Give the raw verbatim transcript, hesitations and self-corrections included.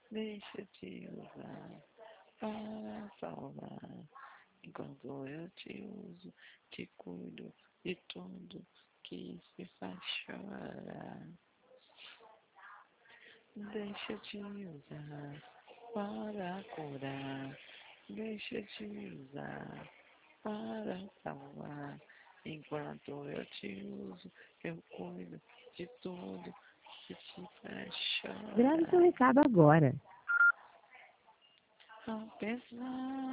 Deixa eu te usar para salvar. Enquanto eu te uso, te cuido de tudo que se faz chorar. Deixa eu te usar para curar. Deixa eu te usar para salvar. Enquanto eu te uso, eu cuido de tudo que te faz Grave seu chorar. recado agora. Apesar